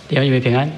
弟兄姐妹平安。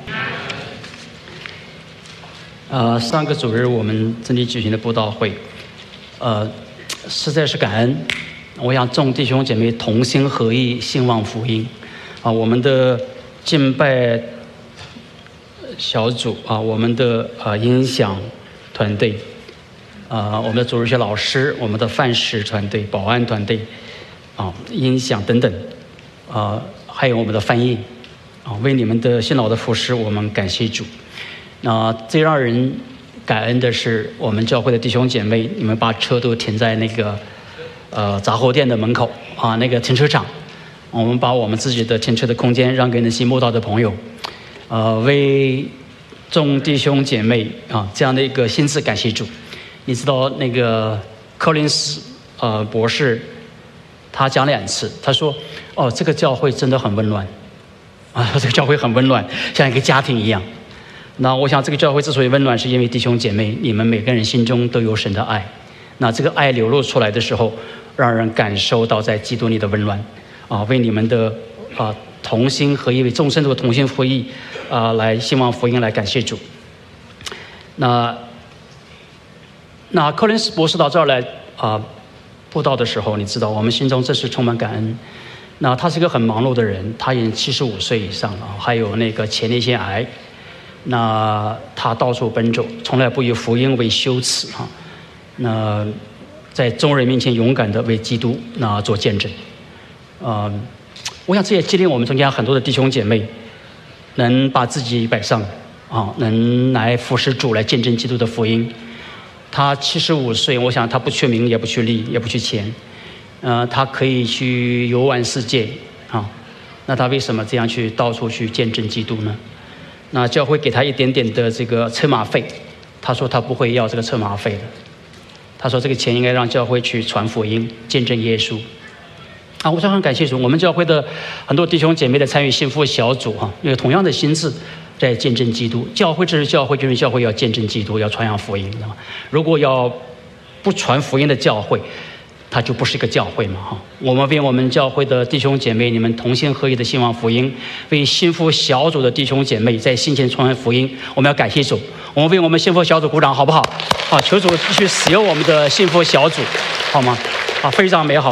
上个主日我们这里举行的布道会，实在是感恩。我想众弟兄姐妹同心合意兴旺福音。我们的敬拜小组我们的音响团队，我们的主日学老师，我们的饭食团队、保安团队，音响等等，还有我们的翻译。为你们的辛劳的服侍，我们感谢主。最让人感恩的是，我们教会的弟兄姐妹，你们把车都停在那个杂货店的门口那个停车场，我们把我们自己的停车的空间让给那些慕道的朋友，为众弟兄姐妹这样的一个心志感谢主。你知道那个柯林斯博士，他讲2次，他说这个教会真的很温暖。这个教会很温暖，像一个家庭一样。那我想这个教会之所以温暖，是因为弟兄姐妹你们每个人心中都有神的爱。那这个爱流露出来的时候，让人感受到在基督里的温暖。为你们的同心合意，为众圣徒同心合意来兴旺福音，来感谢主。那柯林斯博士到这儿来布道的时候，你知道我们心中真是充满感恩。那他是一个很忙碌的人，他已经75岁以上了，还有那个前列腺癌。那他到处奔走，从来不以福音为羞耻那在众人面前勇敢的为基督做见证。我想这也激励我们中间很多的弟兄姐妹，能把自己摆上能来服侍主，来见证基督的福音。他75岁，我想他不缺名，也不缺利，也不缺钱。他可以去游玩世界那他为什么这样去到处去见证基督呢？那教会给他一点点的这个车马费，他说他不会要这个车马费的，他说这个钱应该让教会去传福音，见证耶稣我想很感谢主，我们教会的很多弟兄姐妹的参与幸福小组有同样的心志在见证基督。教会这是教会，就是教会要见证基督，要传扬福音。如果要不传福音的教会，它就不是一个教会嘛我们为我们教会的弟兄姐妹，你们同心合意的兴旺福音，为幸福小组的弟兄姐妹在心前传福音，我们要感谢主。我们为我们幸福小组鼓掌好不好？求主继续使用我们的幸福小组，好吗？非常美好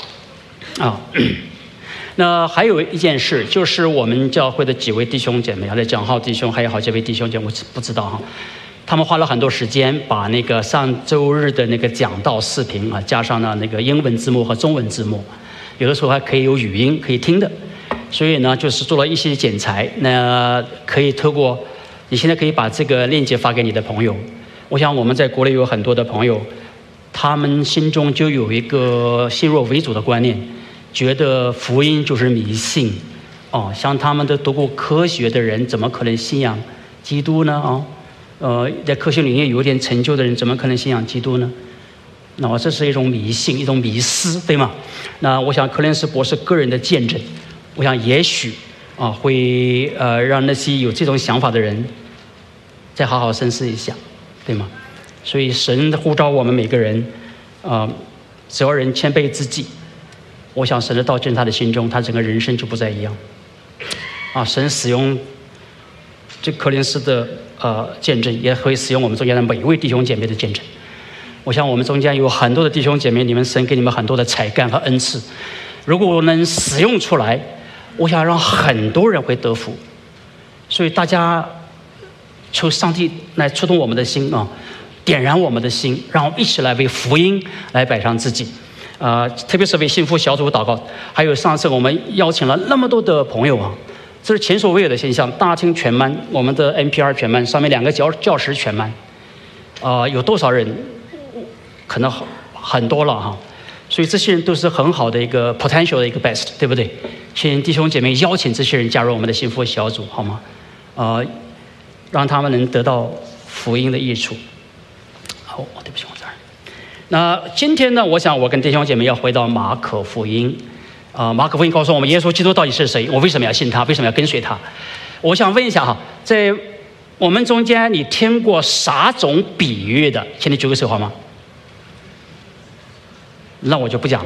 那还有一件事，就是我们教会的几位弟兄姐妹在讲号弟兄，还有好几位弟兄姐妹，我不知道他们花了很多时间把那个上周日的那个讲道视频加上了那个英文字幕和中文字幕，有的时候还可以有语音可以听的，所以呢就是做了一些剪裁。那可以透过你现在可以把这个链接发给你的朋友。我想我们在国内有很多的朋友，他们心中就有一个信若为主的观念，觉得福音就是迷信像他们都读过科学的人怎么可能信仰基督呢在科学领域有一点成就的人怎么可能信仰基督呢？那这是一种迷信，一种迷思，对吗？那我想柯林斯博士个人的见证，我想也许会让那些有这种想法的人再好好深思一下，对吗？所以神呼召我们每个人只要人谦卑自己，我想神的道进他的心中，他整个人生就不再一样神使用这柯林斯的见证，也会使用我们中间的每一位弟兄姐妹的见证。我想我们中间有很多的弟兄姐妹，你们神给你们很多的才干和恩赐，如果能使用出来，我想让很多人会得福。所以大家求上帝来触动我们的心点燃我们的心，让我们一起来为福音来摆上自己特别是为幸福小组祷告。还有上次我们邀请了那么多的朋友这是前所未有的现象。大厅全满，我们的 NPR 全满，上面2个教室全满有多少人？可能很多了所以这些人都是很好的一个 potential 的一个 best， 对不对？请弟兄姐妹邀请这些人加入我们的幸福小组好吗？让他们能得到福音的益处。对不起，我这儿。那今天呢，我想我跟弟兄姐妹要回到马可福音马可福音告诉我们耶稣基督到底是谁，我为什么要信他，为什么要跟随他。我想问一下在我们中间你听过啥种比喻的？请你举个手好吗？那我就不讲了，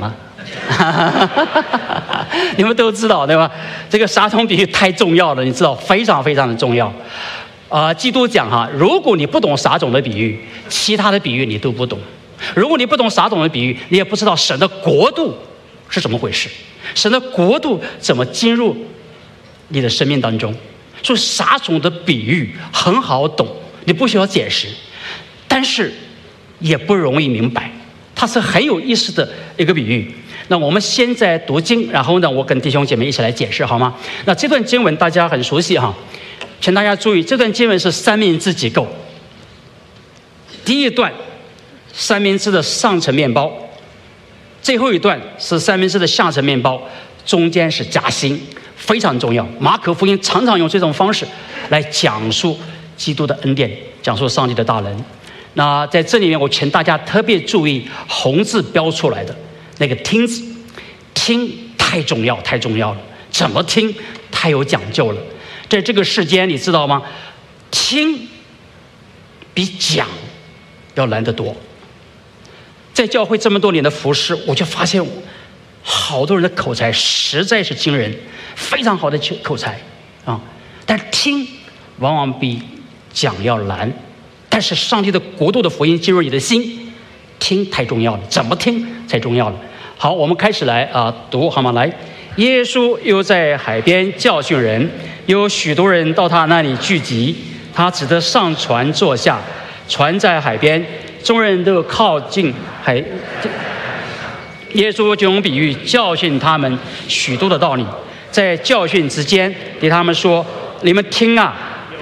你们都知道对吧？这个撒种比喻太重要了，你知道，非常非常的重要。基督讲哈，如果你不懂撒种的比喻，其他的比喻你都不懂。如果你不懂撒种的比喻，你也不知道神的国度是怎么回事，神的国度怎么进入你的生命当中。所以撒种的比喻很好懂，你不需要解释，但是也不容易明白，它是很有意思的一个比喻。那我们现在读经，然后呢，我跟弟兄姐妹一起来解释好吗？那这段经文大家很熟悉哈，请大家注意，这段经文是三明治结构。第一段三明治的上层面包，最后一段是三明治的下层面包，中间是夹心，非常重要。马可福音常常用这种方式来讲述基督的恩典，讲述上帝的大能。那在这里面，我请大家特别注意红字标出来的那个听字，听太重要，太重要了。怎么听太有讲究了。在这个世间，你知道吗？听比讲要难得多。在教会这么多年的服侍，我就发现好多人的口才实在是惊人，非常好的口才啊，但听往往比讲要难。但是上帝的国度的福音进入你的心，听太重要了，怎么听才重要了。好，我们开始来读好吗？来，耶稣又在海边教训人，有许多人到他那里聚集，他只得上船坐下，船在海边，众人都靠近海。耶稣就用比喻教训他们许多的道理，在教训之间对他们说：“你们听啊，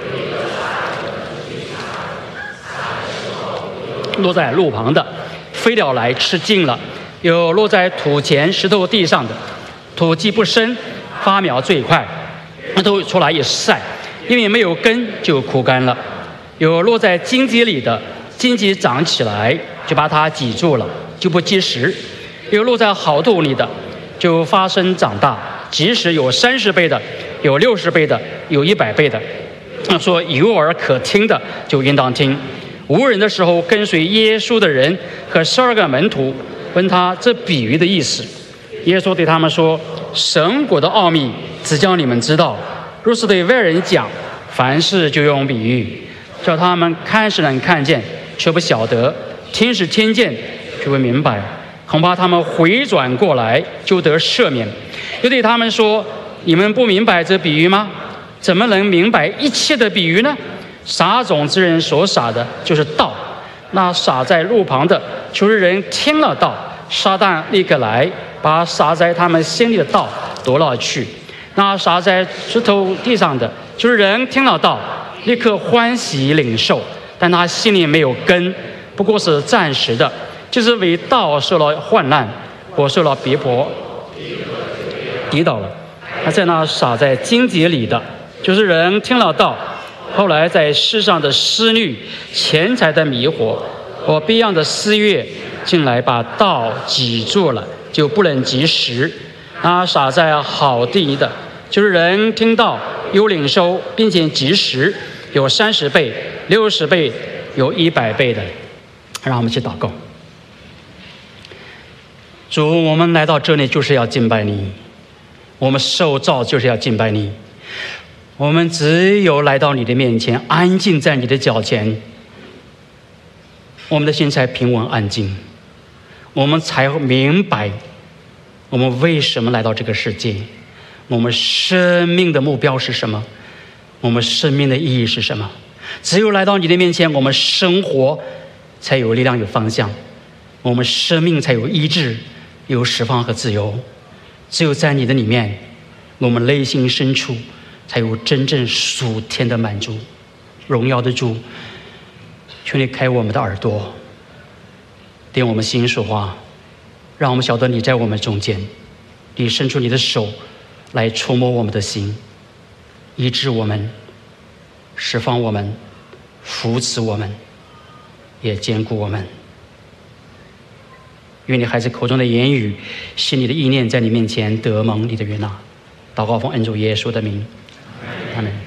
落在路旁的，飞鸟来吃尽了；有落在土前石头地上的，土既不深，发苗最快，都出来一晒，因为没有根就枯干了；有落在荆棘里的，荆棘长起来就把它挤住了，就不结实；有落在好土里的，就发生长大，即使有30倍的，有60倍的，有100倍的。说有耳可听的就应当听。无人的时候，跟随耶稣的人和12个门徒问他这比喻的意思。耶稣对他们说：神国的奥秘只叫你们知道，若是对外人讲，凡事就用比喻，叫他们看是能看见，却不晓得；听是听见，却不明白。恐怕他们回转过来，就得赦免。又对他们说：你们不明白这比喻吗？怎么能明白一切的比喻呢？撒种之人所撒的就是道，那撒在路旁的，就是人听了道，撒旦立刻来，把撒在他们心里的道夺了去。那撒在石头地上的，就是人听了道，立刻欢喜领受，但他心里没有根，不过是暂时的，就是为道受了患难，或受了逼迫，跌倒了。他在那撒在荆棘里的，就是人听了道，后来在世上的思虑、钱财的迷惑或别样的私欲进来，把道挤住了，就不能及时。那撒在好地的，就是人听到有领受，并且及时，有30倍、60倍，有100倍的。让我们去祷告。主，我们来到这里就是要敬拜你，我们受造就是要敬拜你。我们只有来到你的面前，安静在你的脚前，我们的心才平稳安静，我们才明白我们为什么来到这个世界，我们生命的目标是什么，我们生命的意义是什么。只有来到你的面前，我们生活才有力量有方向，我们生命才有医治有释放和自由。只有在你的里面，我们内心深处才有真正属天的满足。荣耀的主，求你开我们的耳朵，点我们心说话，让我们晓得你在我们中间，你伸出你的手来触摸我们的心，医治我们，释放我们，扶持我们，也坚固我们。愿你孩子口中的言语，心里的意念，在你面前得蒙你的悦纳。祷告奉恩主耶稣的名，阿门。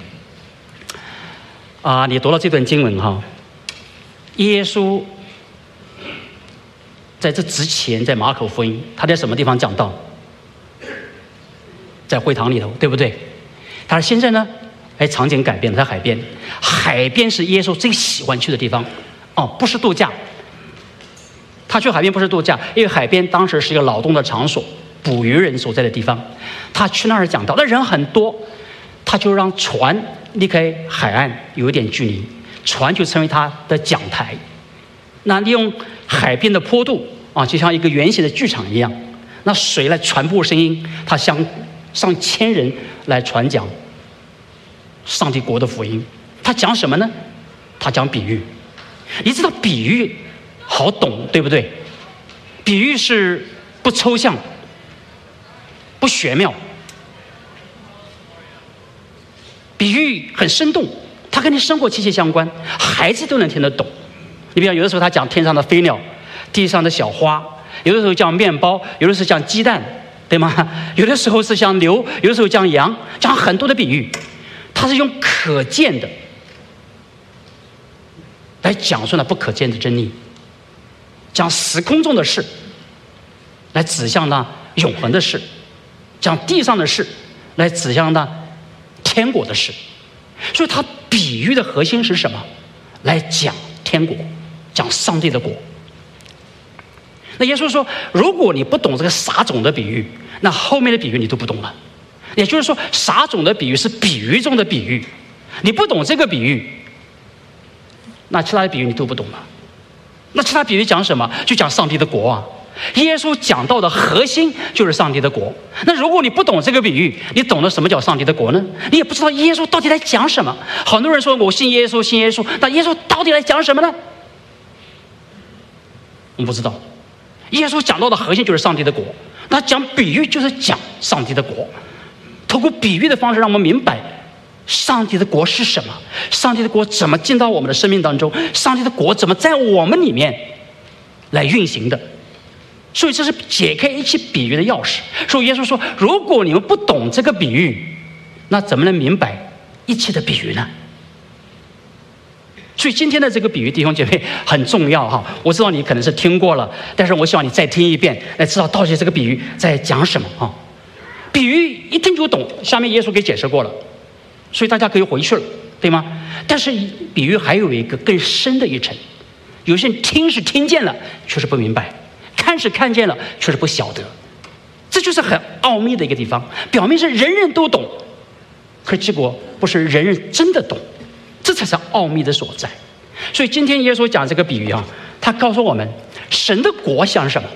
你读了这段经文哈，耶稣在这之前，在马可福音，他在什么地方讲道？在会堂里头，对不对？但是现在呢，场景改变了，在海边。海边是耶稣最喜欢去的地方，不是度假。他去海边不是度假，因为海边当时是一个劳动的场所，捕鱼人所在的地方。他去那儿讲道，那人很多，他就让船离开海岸有一点距离，船就成为他的讲台。那利用海边的坡度就像一个圆形的剧场一样，那水来传播声音，他向上千人来传讲上帝国的福音。他讲什么呢？他讲比喻。你知道比喻好懂，对不对？比喻是不抽象、不玄妙，比喻很生动，它跟你生活息息相关，孩子都能听得懂。你比如有的时候他讲天上的飞鸟，地上的小花，有的时候讲面包，有的时候讲鸡蛋，对吗？有的时候是讲牛，有的时候讲羊，讲很多的比喻。它是用可见的来讲述那不可见的真理，讲时空中的事来指向那永恒的事，讲地上的事来指向那天国的事。所以它比喻的核心是什么？来讲天国，讲上帝的国。那耶稣说，如果你不懂这个撒种的比喻，那后面的比喻你都不懂了。也就是说，撒种的比喻是比喻中的比喻，你不懂这个比喻，那其他的比喻你都不懂了。那其他比喻讲什么？就讲上帝的国啊。耶稣讲到的核心就是上帝的国。那如果你不懂这个比喻，你懂得什么叫上帝的国呢？你也不知道耶稣到底在讲什么。很多人说我信耶稣，信耶稣，那耶稣到底在讲什么呢？我们不知道。耶稣讲到的核心就是上帝的国，那讲比喻就是讲上帝的国。透过比喻的方式让我们明白上帝的国是什么，上帝的国怎么进到我们的生命当中，上帝的国怎么在我们里面来运行的。所以这是解开一切比喻的钥匙。所以耶稣说，如果你们不懂这个比喻，那怎么能明白一切的比喻呢？所以今天的这个比喻，弟兄姐妹很重要哈。我知道你可能是听过了，但是我希望你再听一遍，来知道到底这个比喻在讲什么啊。比喻一听就懂，下面耶稣给解释过了，所以大家可以回去了，对吗？但是比喻还有一个更深的一层，有些人听是听见了，却是不明白；看是看见了，却是不晓得。这就是很奥秘的一个地方。表面是人人都懂，可结果不是人人真的懂，这才是奥秘的所在。所以今天耶稣讲这个比喻他告诉我们神的国像什么。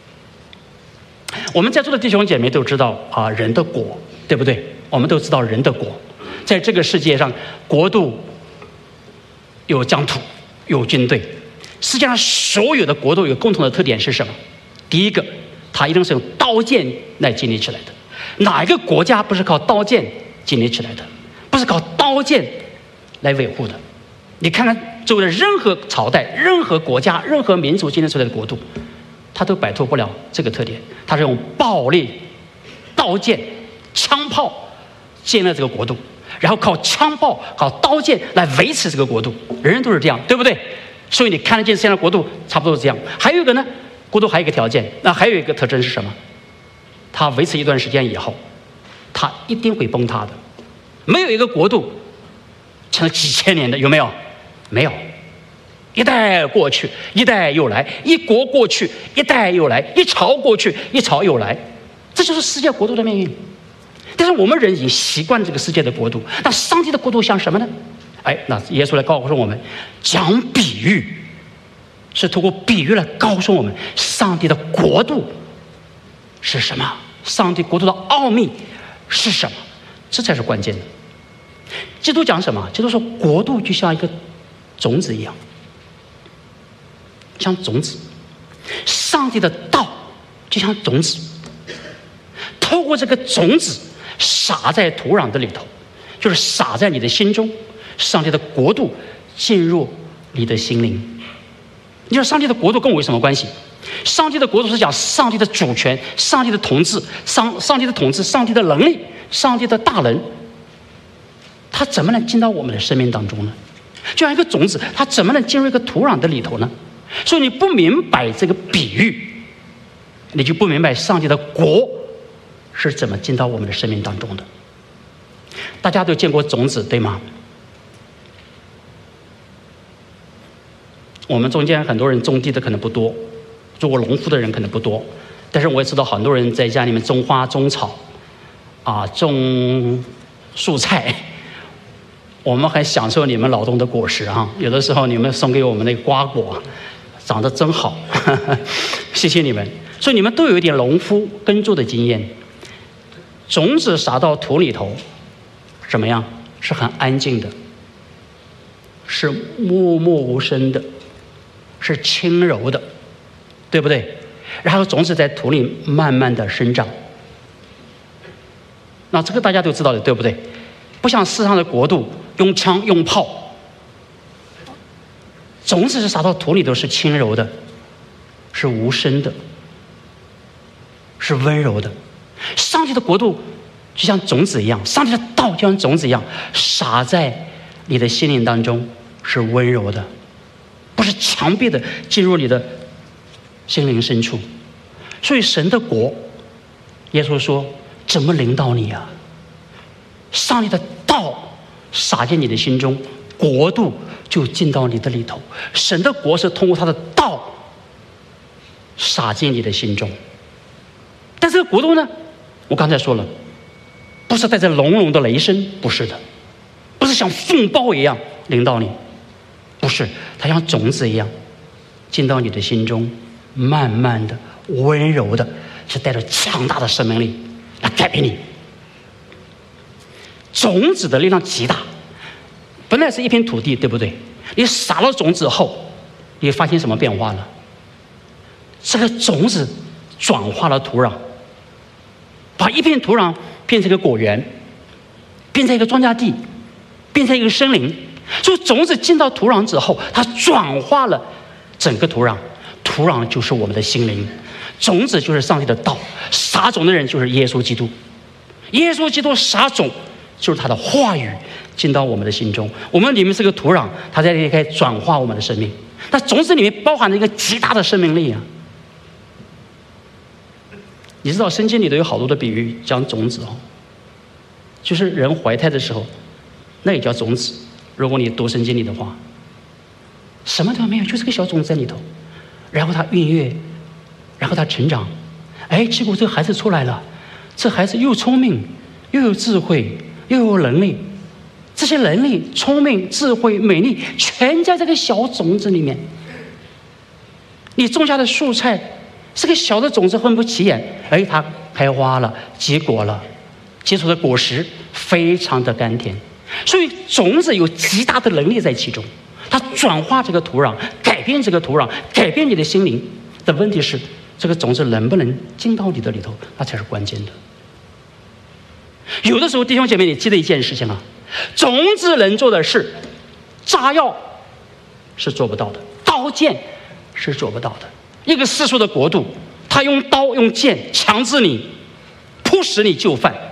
我们在座的弟兄姐妹都知道人的国，对不对？我们都知道人的国，在这个世界上，国度有疆土，有军队。世界上所有的国度有共同的特点是什么？第一个，它一定是用刀剑来建立起来的。哪一个国家不是靠刀剑建立起来的？不是靠刀剑来维护的。你看看周围的任何朝代、任何国家、任何民族建立出来的国度，它都摆脱不了这个特点。它是用暴力、刀剑、枪炮建立这个国度，然后靠枪炮、靠刀剑来维持这个国度。人人都是这样，对不对？所以你看得见现在的国度差不多是这样。还有一个呢，国度还有一个条件，那还有一个特征是什么？它维持一段时间以后，它一定会崩塌的。没有一个国度成了几千年的，有没有？没有。一代过去，一代又来；一国过去，一代又来；一朝过去，一朝又来。这就是世界国度的命运。但是我们人已经习惯这个世界的国度，那上帝的国度像什么呢？那耶稣来告诉我们，讲比喻是通过比喻来告诉我们上帝的国度是什么，上帝国度的奥秘是什么，这才是关键的。基督讲什么？基督说国度就像一个种子一样，像种子，上帝的道就像种子，透过这个种子撒在土壤的里头，就是撒在你的心中，上帝的国度进入你的心灵。你说上帝的国度跟我有什么关系？上帝的国度是讲上帝的主权、上帝的统治、上帝的统治、上帝的能力、上帝的大能，它怎么能进到我们的生命当中呢？就像一个种子，它怎么能进入一个土壤的里头呢？ 所以你不明白这个比喻，你就不明白上帝的国是怎么进到我们的生命当中的。大家都见过种子，对吗？我们中间很多人种地的可能不多，做过农夫的人可能不多，但是我也知道很多人在家里面种花种草种蔬菜，我们很享受你们劳动的果实啊！有的时候你们送给我们那个瓜果长得真好，谢谢你们。所以你们都有一点农夫耕作的经验。种子撒到土里头怎么样？是很安静的，是默默无声的，是轻柔的，对不对？然后种子在土里慢慢的生长，那这个大家都知道的，对不对？不像世上的国度用枪用炮，种子是撒到土里头是轻柔的，是无声的，是温柔的。上帝的国度就像种子一样，上帝的道就像种子一样，撒在你的心灵当中，是温柔的，不是强逼的进入你的心灵深处。所以神的国，耶稣说怎么领导你啊？上帝的道撒进你的心中，国度就进到你的里头。神的国是通过他的道撒进你的心中。但这个国度呢，我刚才说了，不是带着隆隆的雷声，不是的，不是像风暴一样领导你，不是，它像种子一样进到你的心中，慢慢的温柔的，是带着强大的生命力来改变你。种子的力量极大，本来是一片土地，对不对？你撒了种子后，你发现什么变化了？这个种子转化了土壤，把一片土壤变成一个果园，变成一个庄稼地，变成一个森林。所以种子进到土壤之后，它转化了整个土壤，土壤就是我们的心灵，种子就是上帝的道，撒种的人就是耶稣基督，耶稣基督撒种就是他的话语进到我们的心中，我们里面是个土壤，它在这里可以转化我们的生命。那种子里面包含了一个极大的生命力啊！你知道圣经里头有好多的比喻讲种子哦，就是人怀胎的时候，那也叫种子。如果你读圣经里的话，什么都没有，就是个小种子在里头，然后它孕育，然后它成长，结果这个孩子出来了，这孩子又聪明，又有智慧，又有能力，这些能力、聪明、智慧、美丽，全在这个小种子里面。你种下的蔬菜是个小的种子，混不起眼，它开花了，结果了，结出的果实非常的甘甜。所以种子有极大的能力在其中，它转化这个土壤，改变这个土壤，改变你的心灵。的问题是，这个种子能不能进到你的里头，那才是关键的。有的时候弟兄姐妹，你记得一件事情啊，种子能做的事，炸药是做不到的，刀剑是做不到的。一个世俗的国度，他用刀用剑强制你，迫使你就范，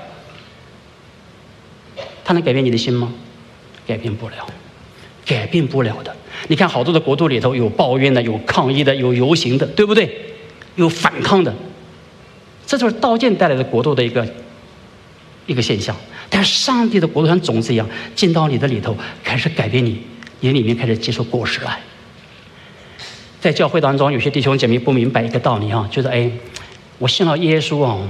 他能改变你的心吗？改变不了，改变不了的。你看好多的国度里头，有抱怨的，有抗议的，有游行的，对不对？有反抗的，这就是刀剑带来的国度的一个现象。但是上帝的国度像种子一样进到你的里头，开始改变你，你里面开始结出果实来。在教会当中，有些弟兄姐妹不明白一个道理啊，就是我信了耶稣啊，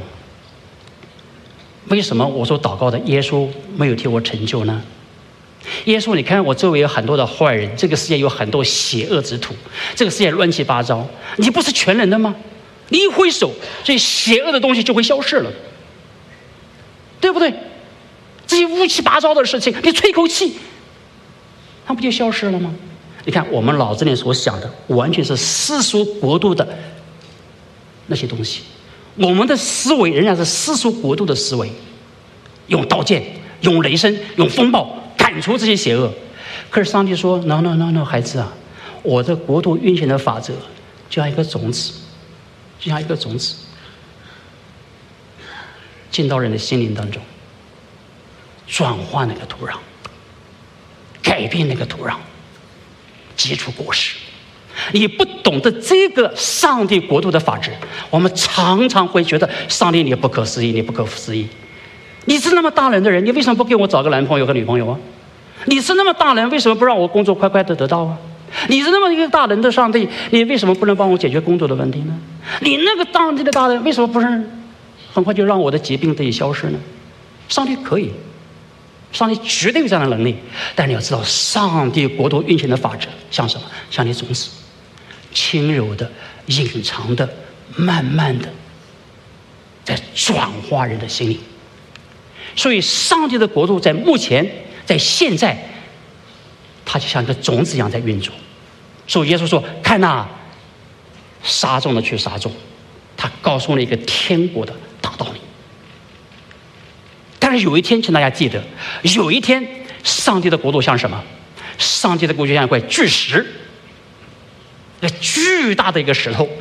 为什么我所祷告的耶稣没有替我成就呢？耶稣，你看我周围有很多的坏人，这个世界有很多邪恶之徒，这个世界乱七八糟，你不是全能的吗？你一挥手，这些邪恶的东西就会消失了，对不对？这些乌七八糟的事情，你吹口气，它不就消失了吗？你看我们脑子里所想的，完全是世俗国度的那些东西，我们的思维仍然是世俗国度的思维，用刀剑，用雷声，用风暴赶出这些邪恶。可是上帝说 no， 孩子啊，我的国度运行的法则就像一个种子，就像一个种子进到人的心灵当中，转化那个土壤，改变那个土壤，结出果实。 你不懂得这个上帝国度的法则，我们常常会觉得上帝你不可思议，你不可思议。你是那么大人的人，你为什么不给我找个男朋友和女朋友啊？你是那么大人，为什么不让我工作快快的得到啊？你是那么一个大人的上帝，你为什么不能帮我解决工作的问题呢？你那个上帝的大人，为什么不是很快就让我的疾病得以消失呢？上帝可以，上帝绝对有这样的能力，但你要知道，上帝国度运行的法则像什么？像你种子，轻柔的、隐藏的、慢慢的，在转化人的心灵。所以，上帝的国度在目前、在现在，它就像一个种子一样在运作。所以耶稣说：“看哪，撒种的去撒种。”他告诉了一个天国的大道理。但是有一天，请大家记得，有一天，上帝的国度像什么？上帝的国度像一块巨石，一个巨大的一个石头，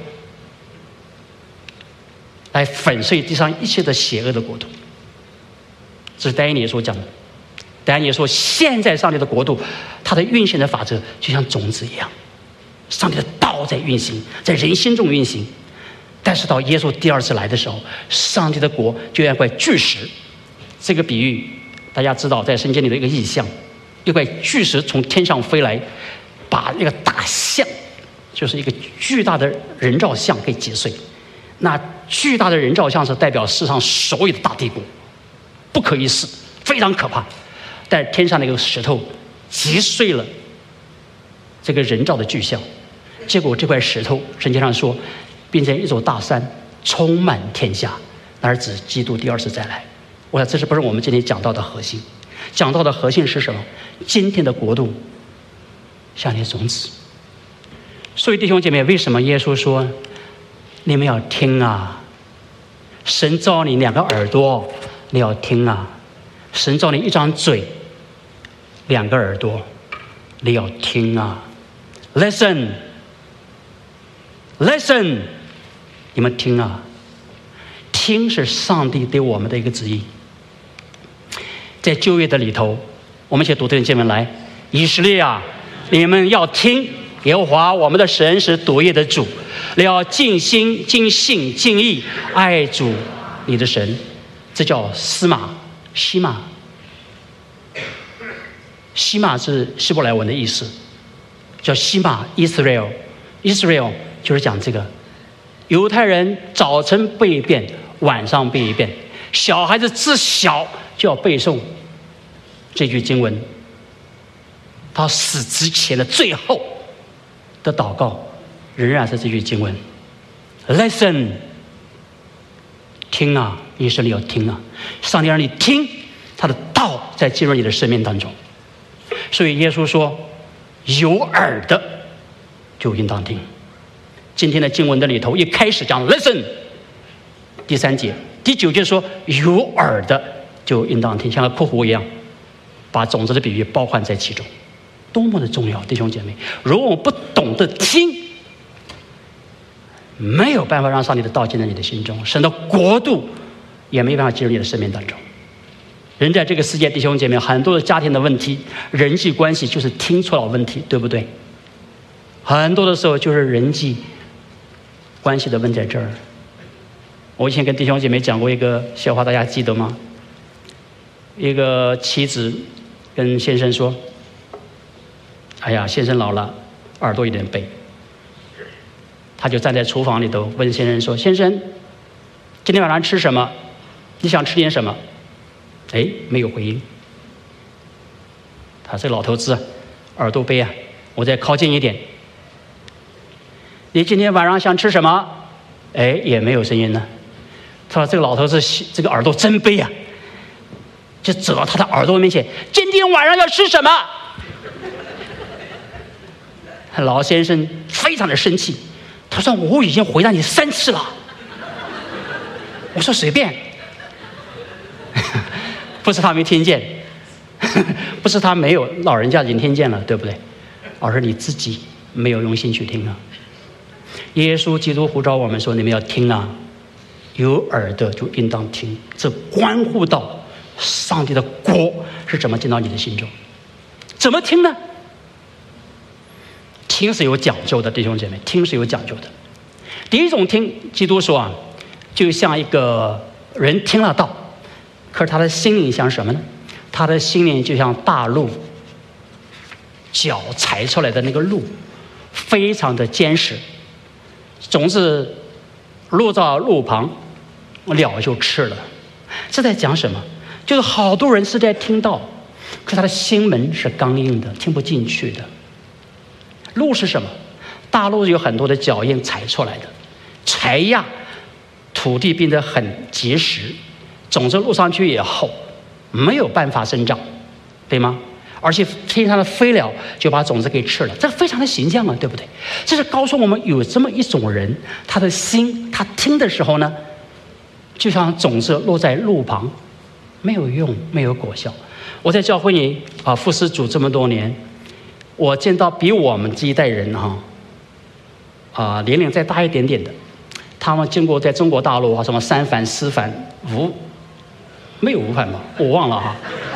来粉碎地上一切的邪恶的国度。这是但以理所讲的。但以理说，现在上帝的国度，它的运行的法则就像种子一样，上帝的道在运行，在人心中运行。但是到耶稣第二次来的时候，上帝的国就像一块巨石。这个比喻大家知道，在圣经里的一个意象，一块巨石从天上飞来，把那个大象，就是一个巨大的人造像给击碎。那巨大的人造像是代表世上所有的大帝国，不可一世，非常可怕。但天上那个石头击碎了这个人造的巨像，结果这块石头圣经上说变成一座大山，充满天下，那是指基督第二次再来。我想这是不是我们今天讲到的核心？讲到的核心是什么？今天的国度像那种子。所以弟兄姐妹，为什么耶稣说你们要听啊？神造你2个耳朵，你要听啊；神造你1张嘴，2个耳朵，你要听啊。Listen， 你们听啊！听是上帝对我们的一个旨意。在旧约的里头，我们一起读这段经文来：以色列啊，你们要听耶和华我们的神是独一的主，你要尽心、尽性、尽意爱主你的神。这叫西马。西马是希伯来文的意思，叫西马 Israel 就是讲这个。犹太人早晨背一遍，晚上背一遍，小孩子自小就要背诵这句经文，到死之前的最后的祷告仍然是这句经文 Listen， 听啊，以色列要听啊，上帝让你听他的道在进入你的生命当中。所以耶稣说，有耳的就应当听。今天的经文的里头一开始讲 Listen， 第3节第9节说有耳的就应当听，像个括弧一样，把种子的比喻包含在其中，多么的重要，弟兄姐妹！如果我们不懂得听，没有办法让上帝的道进入你的心中，神的国度也没办法进入你的生命当中。人在这个世界，弟兄姐妹，很多的家庭的问题、人际关系就是听错了问题，对不对？很多的时候就是人际关系的问题在这儿。我以前跟弟兄姐妹讲过一个笑话，大家记得吗？一个妻子跟先生说：“哎呀，先生老了，耳朵有点背。”他就站在厨房里头问先生说：“先生，今天晚上吃什么？你想吃点什么？”哎，没有回应。他这个老头子耳朵背啊，我再靠近一点。你今天晚上想吃什么？哎，也没有声音呢。他说这个老头子这个耳朵真背啊，就走到他的耳朵面前，今天晚上要吃什么？老先生非常的生气，他说我已经回答你3次了。我说随便。不是他没听见，不是他没有，老人家已经听见了，对不对？而是你自己没有用心去听啊。耶稣基督呼召我们说，你们要听啊，有耳的就应当听。这关乎到上帝的国是怎么进到你的心中，怎么听呢？ 听是有讲究的，弟兄姐妹，听是有讲究的。第一种听，基督说啊，就像一个人听了道，可是他的心灵像什么呢？他的心灵就像大路，脚踩出来的那个路，非常的坚实，种子落到路旁，鸟就吃了。这在讲什么？就是好多人是在听道，可是他的心门是刚硬的，听不进去的。路是什么？大路有很多的脚印踩出来的，踩压土地变得很结实，种子落上去以后没有办法生长，对吗？而且天上的飞鸟就把种子给吃了，这非常的形象啊，对不对？这是告诉我们有这么一种人，他的心，他听的时候呢，就像种子落在路旁，没有用，没有果效。我在教会里服侍主这么多年，我见到比我们这一代人年龄再大一点点的，他们经过在中国大陆什么三反四反没有五反吧，我忘了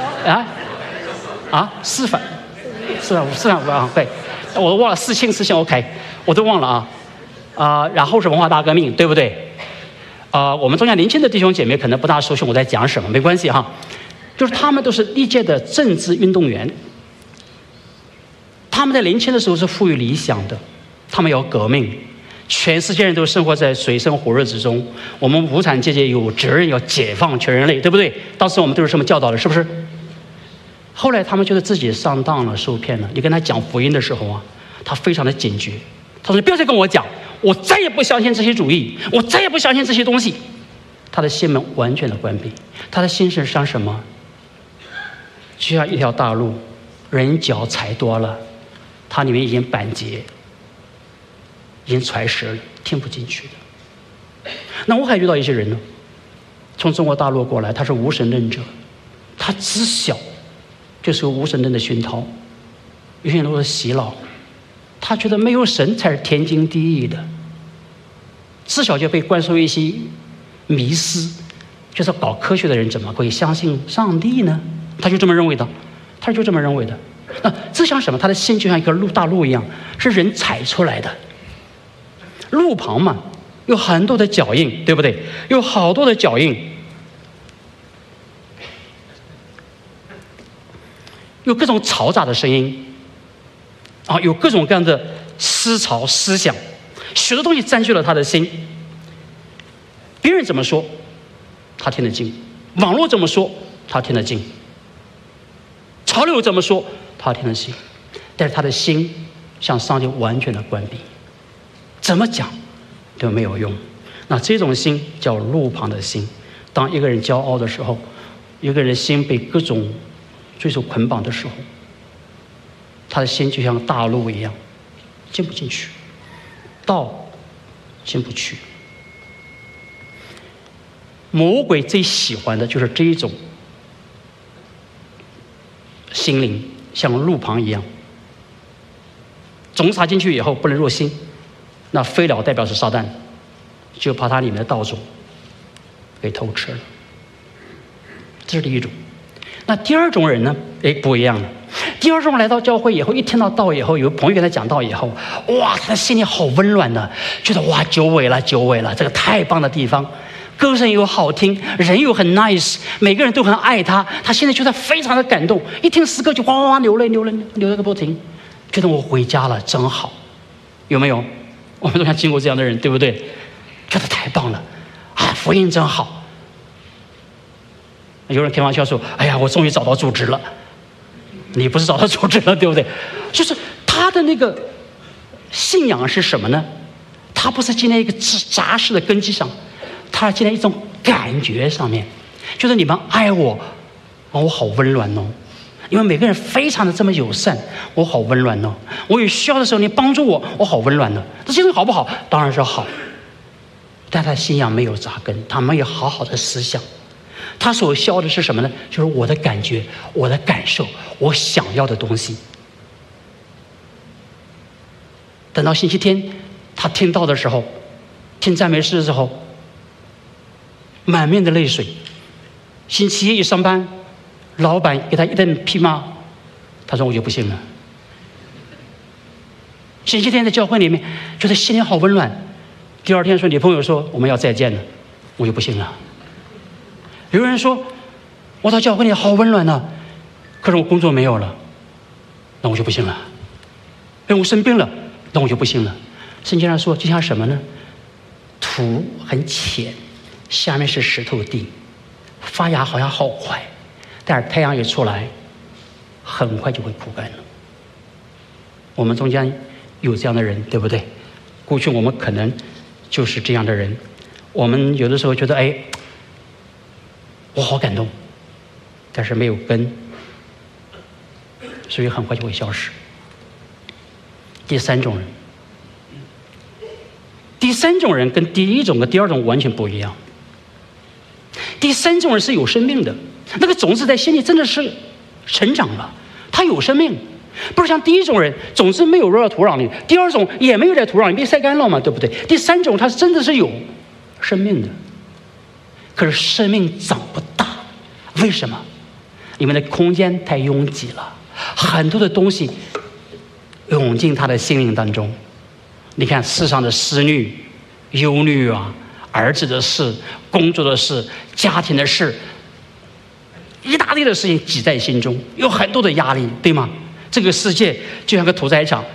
四反五反对，我都忘了四庆 OK， 我都忘了然后是文化大革命，对不对？我们中间年轻的弟兄姐妹可能不大熟悉我在讲什么，没关系就是他们都是历届的政治运动员，他们在年轻的时候是富于理想的，他们要革命，全世界人都生活在水深火热之中。我们无产阶级有责任要解放全人类，对不对？当时我们都是这么教导的，是不是？后来他们觉得自己上当了，受骗了。你跟他讲福音的时候他非常的警觉。他说：“你不要再跟我讲，我再也不相信这些主义，我再也不相信这些东西。”他的心门完全的关闭，他的心是像什么？就像一条大路，人脚踩多了，它里面已经板结，已经揣实了，听不进去的。那我还遇到一些人呢，从中国大陆过来，他是无神论者，他知晓就是无神论的熏陶，有些人都是洗脑，他觉得没有神才是天经地义的，自小就被灌输一些迷思，就是搞科学的人怎么会相信上帝呢？他就这么认为的，这像什么？他的心就像一个大路一样，是人踩出来的。路旁嘛，有很多的脚印，对不对？有好多的脚印，有各种嘈杂的声音有各种各样的思潮思想，许多东西占据了他的心。别人怎么说，他听得进；网络怎么说，他听得进；潮流怎么说，他听得进。但是他的心向上帝完全的关闭，怎么讲都没有用。那这种心叫路旁的心。当一个人骄傲的时候，一个人心被各种罪所捆绑的时候，他的心就像大路一样，进不进去，道进不去。魔鬼最喜欢的就是这一种心灵，像路旁一样，种撒进去以后不能入心，那飞鸟代表是撒旦，就把它里面的道种给偷吃了。这是第一种。那第二种人呢？不一样了。第二种来到教会以后，一听到道以后，有朋友跟他讲道以后，哇，他的心里好温暖的，觉得哇，久违了，这个太棒的地方，歌声又好听，人又很 nice， 每个人都很爱他，他现在觉得非常的感动，一听诗歌就哇哇哇流泪个不停，觉得我回家了，真好。有没有？我们都想经过这样的人，对不对？觉得太棒了福音真好。有人开玩笑说：“哎呀，我终于找到组织了。”你不是找到组织了，对不对？就是他的那个信仰是什么呢？他不是建在一个扎实的根基上，他是建在一种感觉上面，就是你们爱我，我好温暖哦。因为每个人非常的这么友善，我好温暖哦。我有需要的时候你帮助我，我好温暖哦。这些东西好不好？当然是好。但他信仰没有扎根，他没有好好的思想。他所需要的是什么呢？就是我的感觉，我的感受，我想要的东西。等到星期天他听到的时候，听赞美诗的时候，满面的泪水。星期一上班，老板给他一顿批骂，他说我就不信了。 星期天在教会里面觉得心里好温暖，第二天说你朋友说我们要再见了，我就不信了。有人说我到教会里好温暖呢，可是我工作没有了，那我就不信了。因为我生病了，那我就不信了。圣经上说就像什么呢？土很浅，下面是石头地，发芽好像好快，但是太阳一出来很快就会枯干了。我们中间有这样的人，对不对？过去我们可能就是这样的人，我们有的时候觉得哎，我好感动，但是没有根，所以很快就会消失。第三种人跟第一种跟第二种完全不一样。第三种人是有生命的，那个种子在心里真的是成长了，它有生命，不是像第一种人种子没有落到土壤里，第二种也没有在土壤里被晒干了嘛，对不对？第三种它真的是有生命的，可是生命长不大，为什么？里面的空间太拥挤了，很多的东西涌进他的心灵当中。你看世上的思虑、忧虑啊，儿子的事、工作的事、家庭的事，一大堆的事情挤在心中，有很多的压力，对吗？这个世界就像个屠宰场，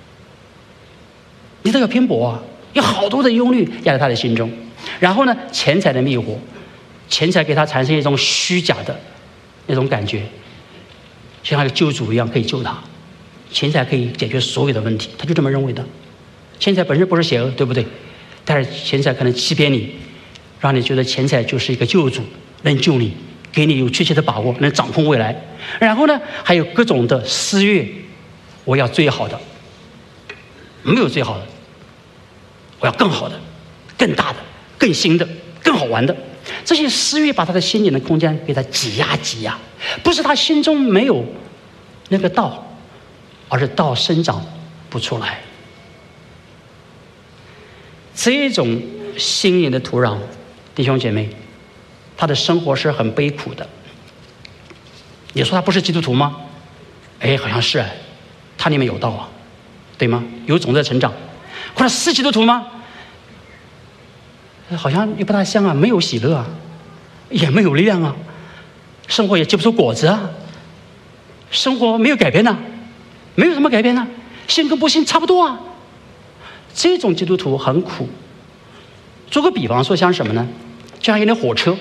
你都要拼搏啊，有好多的忧虑压在他的心中。然后呢，钱财的迷惑，钱财给他产生一种虚假的那种感觉，就像一个救主一样可以救他，钱财可以解决所有的问题，他就这么认为的。钱财本身不是邪恶，对不对？但是钱财可能欺骗你，让你觉得钱财就是一个救主，能救你，给你有确切的把握，能掌控未来。然后呢，还有各种的私欲，我要最好的，没有最好的，我要更好的、更大的、更新的、更好玩的。这些私欲把他的心灵的空间给他挤压，不是他心中没有那个道，而是道生长不出来。这种心灵的土壤，弟兄姐妹，他的生活是很悲苦的。你说他不是基督徒吗？哎，好像是，他里面有道啊，对吗？有种子的成长。或者是基督徒吗？好像也不大像啊，没有喜乐啊，也没有力量啊，生活也结不出果子啊，生活没有改变呢，没有什么改变呢，信跟不信差不多啊。这种基督徒很苦。做个比方说，像什么呢？就像一辆火车，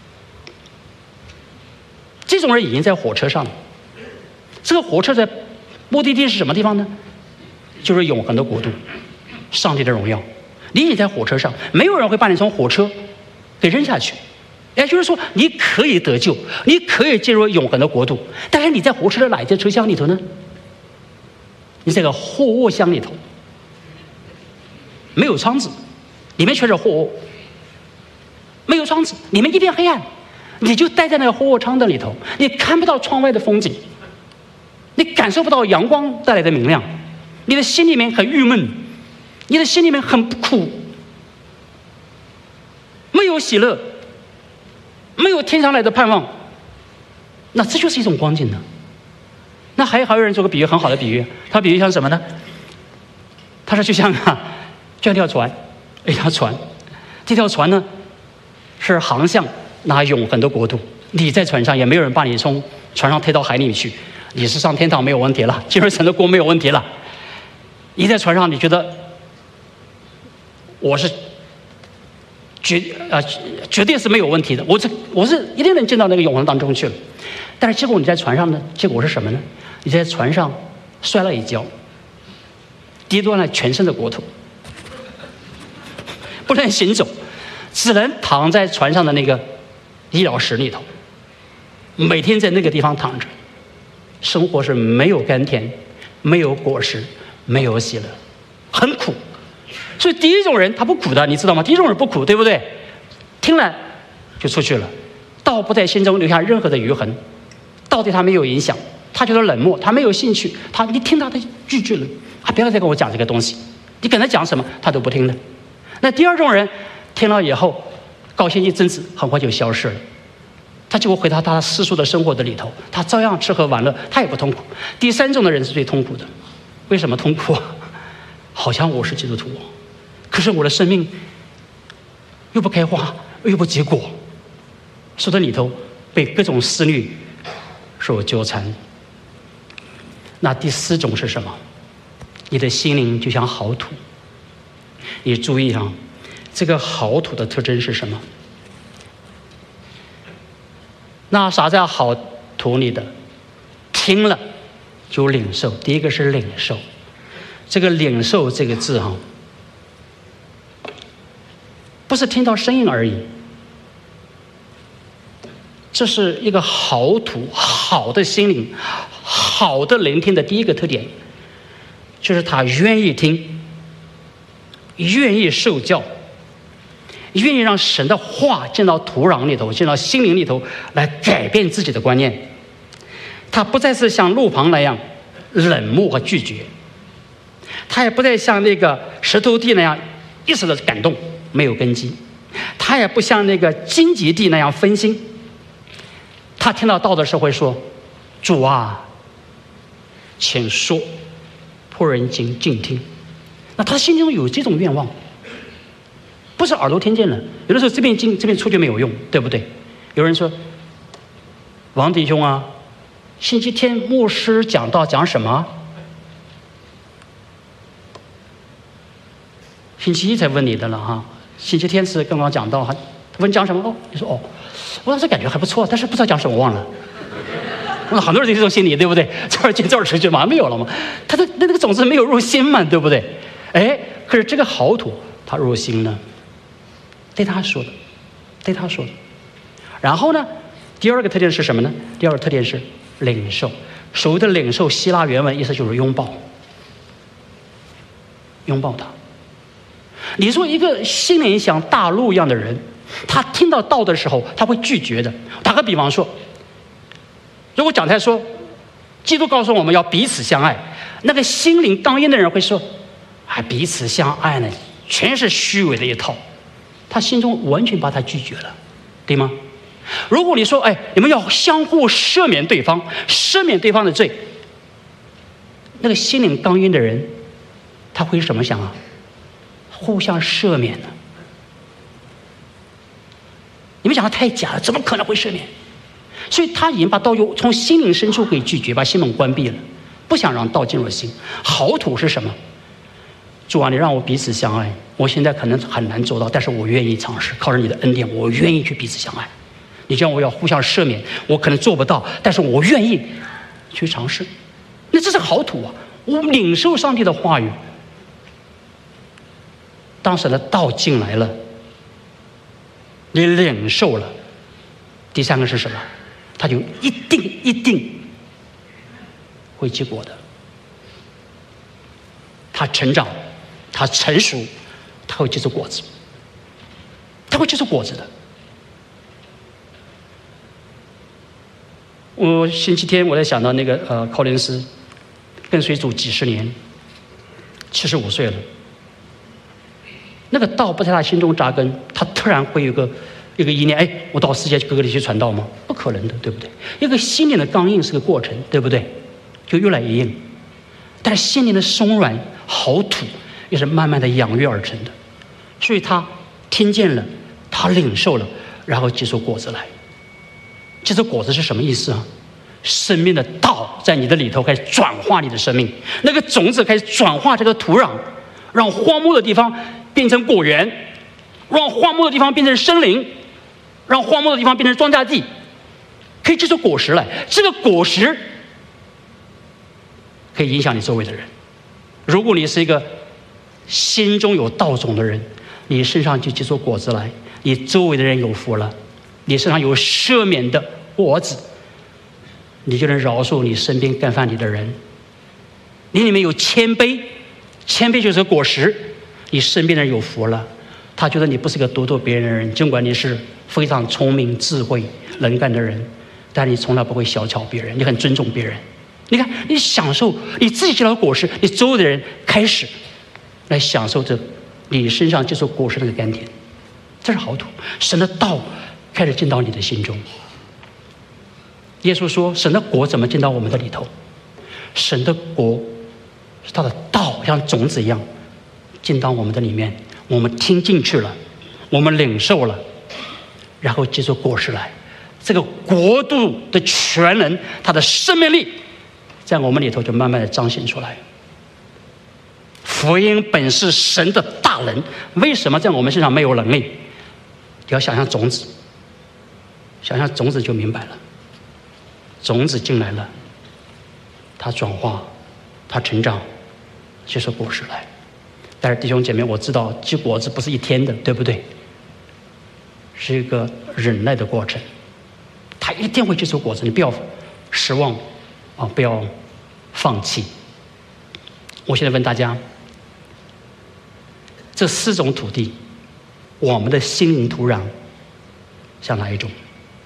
这种人已经在火车上了。这个火车的目的地是什么地方呢？就是永恒的国度，上帝的荣耀。你也在火车上，没有人会把你从火车给扔下去。也就是说，你可以得救，你可以进入永恒的国度，但是你在火车的哪一节车厢里头呢？你在个货物箱里头，没有窗子，里面全是货物，没有窗子，里面一片黑暗，你就待在那个货物舱的里头，你看不到窗外的风景，你感受不到阳光带来的明亮，你的心里面很郁闷，你的心里面很苦，没有喜乐，没有天上来的盼望，那这就是一种光景呢。那还有人做个比喻，很好的比喻，他比喻像什么呢？他说就像一条船，一条船，这条船呢是航向那永恒的国度。你在船上，也没有人把你从船上推到海里去，你是上天堂没有问题了，进入神的国没有问题了。你在船上，你觉得我是绝对是没有问题的，我是一定能进到那个永恒当中去了。但是结果你在船上呢，结果是什么呢？你在船上摔了一跤，跌断了全身的骨头，不能行走，只能躺在船上的那个医疗室里头，每天在那个地方躺着，生活是没有甘甜，没有果实，没有喜乐，很苦。所以第一种人他不苦的，你知道吗？第一种人不苦，对不对？听了就出去了，道不在心中留下任何的余痕，道对他没有影响，他觉得冷漠，他没有兴趣，你听他的拒绝了，不要再跟我讲这个东西，你跟他讲什么他都不听的。那第二种人听了以后高兴一阵子，很快就消失了，他就会回到他世俗的生活的里头，他照样吃喝玩乐，他也不痛苦。第三种的人是最痛苦的。为什么痛苦？ 好像我是基督徒，可是我的生命又不开花，又不结果，说在里头被各种思虑所纠缠。那第4种是什么？你的心灵就像好土。你注意啊，这个好土的特征是什么？那撒在好土里的，听了就领受。第一个是领受，这个领受这个字哈，不是听到声音而已，这是一个好土，好的心灵，好的聆听的第一个特点，就是他愿意听，愿意受教，愿意让神的话进到土壤里头，进到心灵里头，来改变自己的观念。他不再是像路旁那样冷漠和拒绝，他也不再像那个石头地那样一时的感动没有根基，他也不像那个荆棘地那样分心。他听到道的时候会说：主啊，请说，仆人静听。那他心中有这种愿望，不是耳朵听见了，有的时候这边进这边出就没有用，对不对？有人说：王弟兄啊，星期天牧师讲道讲什么？星期一才问你的了哈，星期天是刚刚讲到，他问讲什么？哦，你说哦，我当时感觉还不错，但是不知道讲什么忘了。很多人有这种心理，对不对？这儿进这儿出去，马上没有了嘛。他的那个种子没有入心嘛，对不对？哎，可是这个好土，他入心了，对他说的，对他说的。然后呢，第二个特点是什么呢？第二个特点是领受。所谓的领受，希腊原文意思就是拥抱，拥抱他。你说一个心灵像大陆一样的人，他听到道的时候，他会拒绝的。打个比方说，如果讲台说基督告诉我们要彼此相爱，那个心灵刚硬的人会说：哎，彼此相爱呢，全是虚伪的一套。他心中完全把他拒绝了，对吗？如果你说：哎，你们要相互赦免对方，赦免对方的罪，那个心灵刚硬的人，他会什么想啊？互相赦免呢？你们讲的太假了，怎么可能会赦免？所以他已经把道从心灵深处给拒绝，把心门关闭了，不想让道进入心。好土是什么？主啊，你让我彼此相爱，我现在可能很难做到，但是我愿意尝试，靠着你的恩典，我愿意去彼此相爱。你叫我要互相赦免，我可能做不到，但是我愿意去尝试。那这是好土啊！我领受上帝的话语，当时的道进来了，你领受了。第三个是什么？他就一定会结果的。他成长，他成熟，他会结出果子，他会结出果子的。我星期天我在想到那个考林斯，跟随主几十年，75岁了。那个道不在他心中扎根，他突然会有一个意念：哎，我到世界各个地去传道吗？不可能的，对不对？一个心灵的刚硬是个过程，对不对？就越来越硬。但是心灵的松软好土也是慢慢的养育而成的。所以他听见了，他领受了，然后结出果子来。结出果子是什么意思啊？生命的道在你的里头开始转化你的生命，那个种子开始转化这个土壤，让荒漠的地方变成果园，让荒漠的地方变成森林，让荒漠的地方变成庄稼地，可以结出果实来。这个果实可以影响你周围的人。如果你是一个心中有道种的人，你身上就结出果子来，你周围的人有福了。你身上有赦免的果子，你就能饶恕你身边干犯你的人。你里面有谦卑，谦卑就是果实，你身边的人有福了。他觉得你不是个咄咄逼人的人，尽管你是非常聪明、智慧、能干的人，但你从来不会小瞧别人，你很尊重别人。你看，你享受你自己结到果实，你周围的人开始来享受着你身上结出果实那个甘甜，这是好土。神的道开始进到你的心中。耶稣说：神的国怎么进到我们的里头？神的国是他的道像种子一样进到我们的里面，我们听进去了，我们领受了，然后结出果实来。这个国度的全能，它的生命力，在我们里头就慢慢的彰显出来。福音本是神的大能，为什么在我们身上没有能力？你要想象种子，想象种子就明白了。种子进来了，它转化，它成长，结出果实来。但是弟兄姐妹，我知道结果子不是一天的，对不对？是一个忍耐的过程，它一定会结出果子，你不要失望啊，不要放弃。我现在问大家，这4种土地，我们的心灵土壤像哪一种？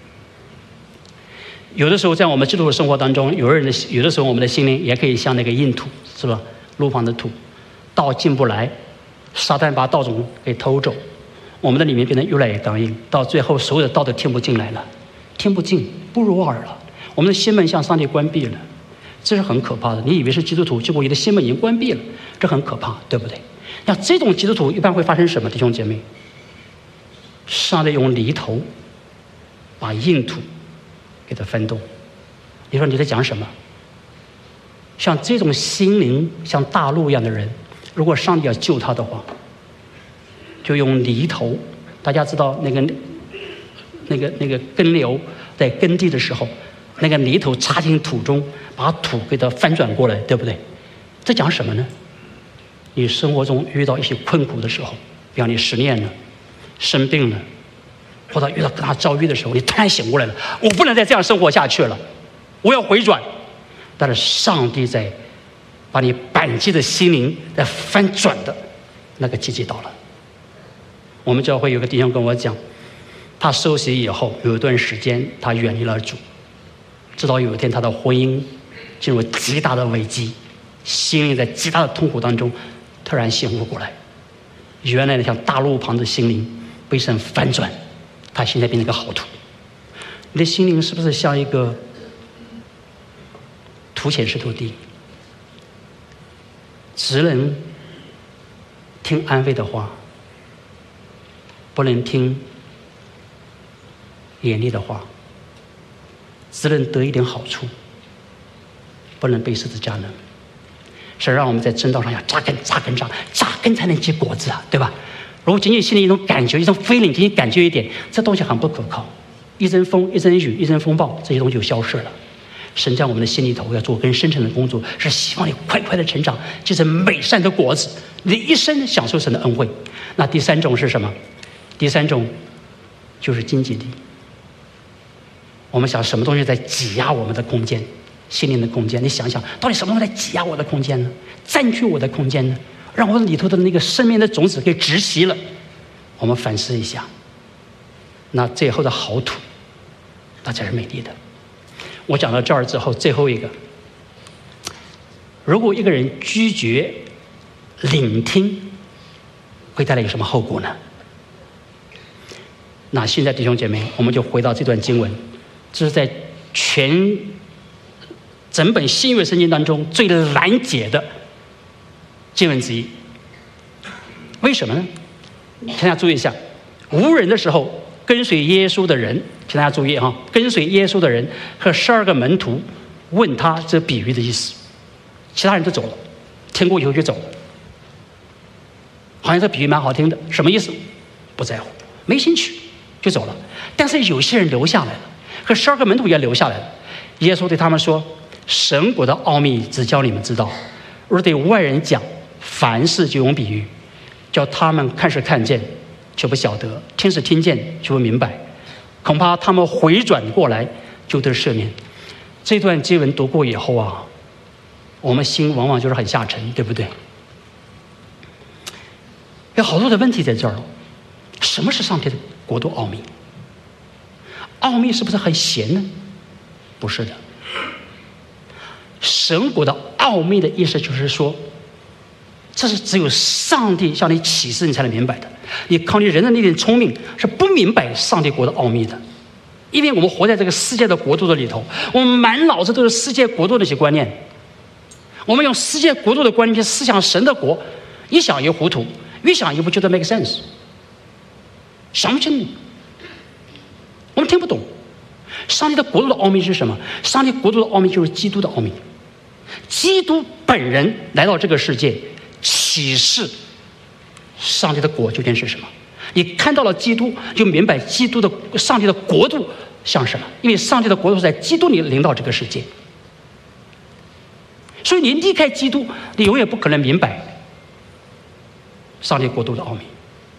有的时候在我们基督徒生活当中，有的时候我们的心灵也可以像那个硬土，是吧？路旁的土，道进不来，撒旦把道种给偷走，我们的里面变得越来越刚硬，到最后所有的道都听不进来了，听不进，不入耳了。我们的心门向上帝关闭了，这是很可怕的。你以为是基督徒，结果你的心门已经关闭了，这很可怕，对不对？那这种基督徒一般会发生什么？弟兄姐妹，上帝用犁头把硬土给它翻动。你说你在讲什么？像这种心灵像大陆一样的人，如果上帝要救他的话，就用犁头。大家知道那个耕牛在耕地的时候，那个犁头插进土中，把土给它翻转过来，对不对？这讲什么呢？你生活中遇到一些困苦的时候，比方你失恋了、生病了，或者遇到跟他遭遇的时候，你突然醒过来了，我不能再这样生活下去了，我要回转。但是上帝在把你扳机的心灵在翻转的那个季节到了。我们教会有个弟兄跟我讲，他受洗以后有一段时间他远离了主，直到有一天他的婚姻进入极大的危机，心灵在极大的痛苦当中突然醒悟过来，原来像大路旁的心灵被神翻转，他现在变成个好土。你的心灵是不是像一个土浅石头地，只能听安慰的话，不能听严厉的话，只能得一点好处，不能背十字架呢？是让我们在正道上要扎根才能结果子啊，对吧？如果仅仅心里一种感觉，一种feeling，仅仅感觉一点，这东西很不可靠。一阵风，一阵雨，一阵风暴，这些东西就消失了。神在我们的心里头要做更深层的工作，是希望你快快的成长，结成美善的果子，你的一生享受神的恩惠。那第3种是什么？第3种就是经济力。我们想什么东西在挤压我们的空间，心灵的空间？你想想，到底什么东西在挤压我的空间呢？占据我的空间呢？让我里头的那个生命的种子给窒息了。我们反思一下，那最后的好土，那才是美丽的。我讲到这儿之后，最后一个，如果一个人拒绝聆听，会带来有什么后果呢？那现在弟兄姐妹，我们就回到这段经文，这是在整本新约圣经当中最难解的经文之一。为什么呢？请大家注意一下，无人的时候，跟随耶稣的人，请大家注意哈，跟随耶稣的人和12个门徒问他这比喻的意思，其他人都走了，听过以后就走了，好像这比喻蛮好听的，什么意思？不在乎，没兴趣就走了。但是有些人留下来了，和12个门徒也留下来了。耶稣对他们说：“神国的奥秘只教你们知道，若对外人讲，凡事就用比喻，叫他们看是看见，却不晓得；听是听见，却不明白。恐怕他们回转过来，就得赦免。”这段经文读过以后啊，我们心往往就是很下沉，对不对？有好多的问题在这儿。什么是上帝的国度奥秘？奥秘是不是很闲呢？不是的。神国的奥秘的意思就是说，这是只有上帝向你启示，你才能明白的。你靠你人的那点聪明是不明白上帝国的奥秘的，因为我们活在这个世界的国度的里头，我们满脑子都是世界国度的一些观念，我们用世界国度的观念去思想神的国， 一想越糊涂，越想越不觉得 make sense， 想不清楚，我们听不懂。上帝的国度的奥秘是什么？上帝国度的奥秘就是基督的奥秘。基督本人来到这个世界，启示上帝的国究竟是什么。你看到了基督，就明白基督的上帝的国度像什么，因为上帝的国度是在基督里临到这个世界。所以你离开基督，你永远不可能明白上帝国度的奥秘。